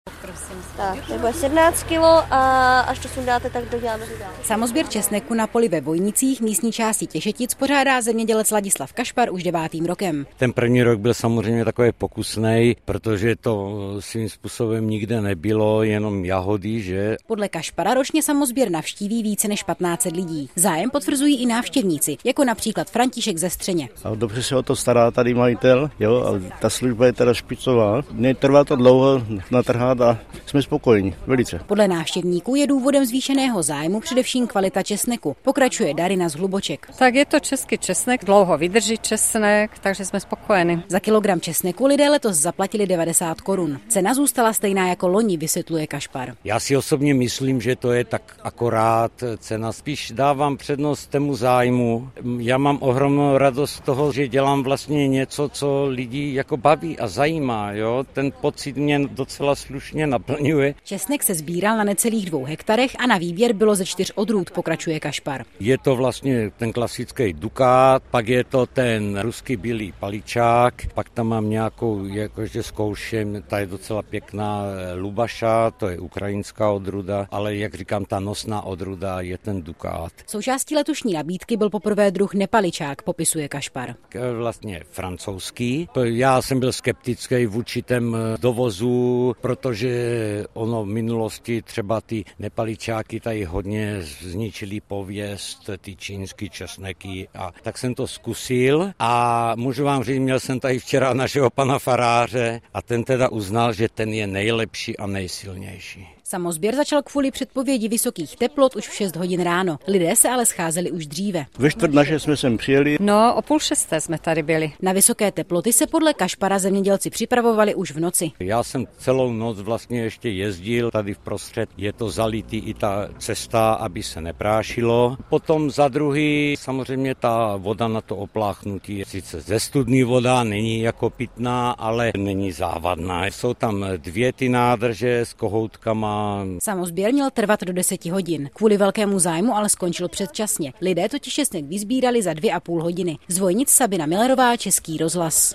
Tak, to bude 17 kilo a až to sundáte, tak doděláme to dál. Samosběr česneku na poli ve Vojnicích, místní části Těšetic, pořádá zemědělec Ladislav Kašpar už 9. rokem. Ten první rok byl samozřejmě takový pokusnej, protože to svým způsobem nikde nebylo, jenom jahody, že? Podle Kašpara ročně samosběr navštíví více než 1500 lidí. Zájem potvrzují i návštěvníci, jako například František ze Střeně. A dobře se o to stará tady majitel, jo, a ta služba je teda špicová. Netrvá to dlouho natrhat a jsme spokojení, velice. Podle návštěvníků je důvodem zvýšeného zájmu především kvalita česneku, pokračuje Darina z Hluboček. Tak je to český česnek, dlouho vydrží česnek, takže jsme spokojeni. Za kilogram česneku lidé letos zaplatili 90 korun. Cena zůstala stejná jako loni, vysvětluje Kašpar. Já si osobně myslím, že to je tak akorát cena. Spíš dávám přednost tému zájmu. Já mám ohromnou radost z toho, že dělám vlastně něco, co lidi jako baví a zajímá. Jo? Ten pocit mě docela slušně naplňuje. Česnek se sbíral na necelých 2 hektarech a na výběr bylo ze 4 odrůd, pokračuje Kašpar. Je to vlastně ten klasický dukát, pak je to ten ruský bílý paličák, pak tam mám nějakou, jakože zkouším, ta je docela pěkná Lubaša, to je ukrajinská odrůda, ale jak říkám, ta nosná odrůda je ten dukát. Součástí letošní nabídky byl poprvé druh nepaličák, popisuje Kašpar. Vlastně francouzský. Já jsem byl skeptický vůči těm dovozu, protože ono v minulosti třeba ty nepaličáky tady hodně zničili pověst, ty čínský česneky, a tak jsem to zkusil a můžu vám říct, měl jsem tady včera našeho pana faráře a ten teda uznal, že ten je nejlepší a nejsilnější. Samosběr začal kvůli předpovědi vysokých teplot už v 6 hodin ráno. Lidé se ale scházeli už dříve. Ve 5:45 jsme sem přijeli. No, o 5:30 jsme tady byli. Na vysoké teploty se podle Kašpara zemědělci připravovali už v noci. Já jsem celou noc vlastně ještě jezdil, tady vprostřed je to zalitý i ta cesta, aby se neprášilo. Potom za druhý samozřejmě ta voda na to opláchnutí, sice ze studní voda, není jako pitná, ale není závadná. Jsou tam 2 ty nádrže s kohoutkama. Samosběr měl trvat do 10 hodin. Kvůli velkému zájmu ale skončil předčasně. Lidé totiž česnek vyzbírali za 2,5 hodiny. Z Vojnic Sabina Millerová, Český rozhlas.